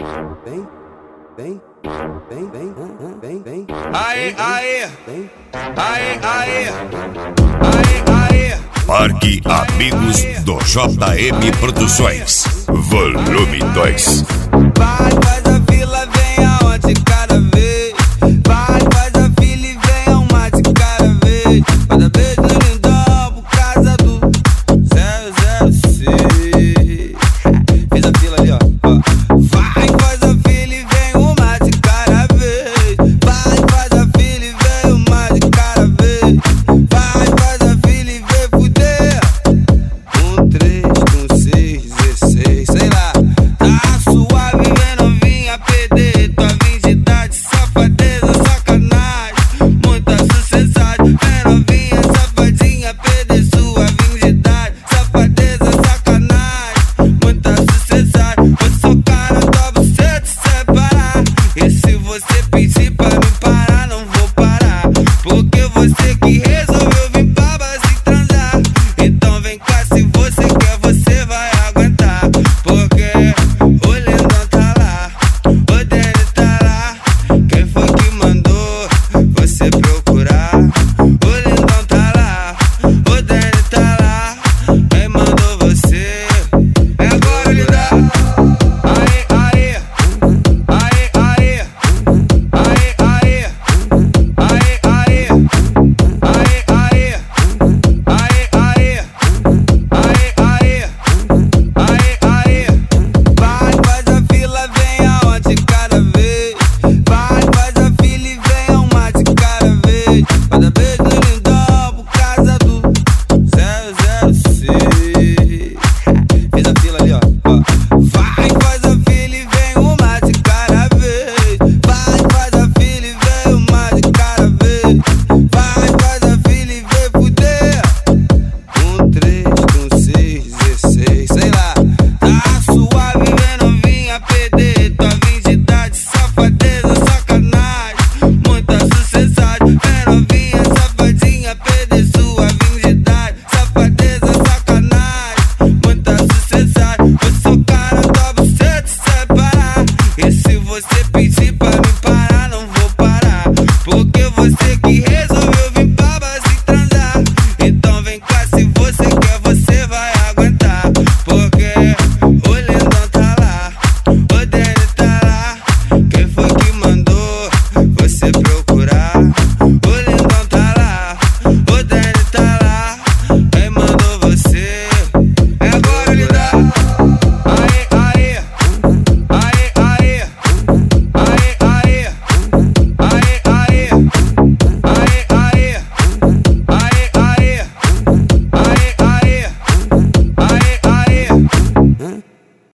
Aê, aê, aê, aê, aê, aê. Parque Amigos do JM Produções, volume 2. Vai, faz a fila, vem aonde cada vez. Vai, faz a fila e vem ao mate cada vez. Cada vez no lindão por causa do 006. Fiz a fila ali, ó. Vai, faz a fila e vem o mate cada vez. Vai, faz a fila e vem o mate cada vez. Vai, faz a fila e vem fuder. 1, 3, 1, 6, 16, sei lá. Tá suave, vem novinha, PD. Tua virgindade, safadeza, sacanagem. Muita sucessagem. Vem novinha, safadinha, PD. Sua virgindade, safadeza, sacanagem. Muita sucessagem. Eu sou cara, dobro você te separar. E se você pedir pra me parar, não vou parar. Porque você que resolveu vir pra base transar. Então vem cá, se você quer, você vai aguentar. Porque o lindão tá lá, o Danny tá lá. Quem foi que mandou você procurar? O lindão tá lá, o Danny tá lá. Quem mandou você? É agora, lindão. Aê, aê, aê, aê, aê, aê, aê, aê, aê, aê, aê, aê, aê, aê, aê. Vai, faz a fila, vem aonde cada vez. Vai, faz a fila e vem ao mate cada vez. Cada vez no lindão por causa do 006. Fiz a fila ali, ó. Vai, faz a fila e vem o mate cada vez. Vai, faz a fila e vem o mate cada vez. Vai, faz a fila e vem fuder. 1, 3, 1, 6, 16, sei lá. Tá suave, vem novinha, PD. Tua virgindade, safadeza, sacanagem. Muita sucessagem. Vem novinha, safadinha, PD. Sua virgindade, safadeza, sacanagem. Muita sucessagem. Eu sou cara, dobro você te separar. E se você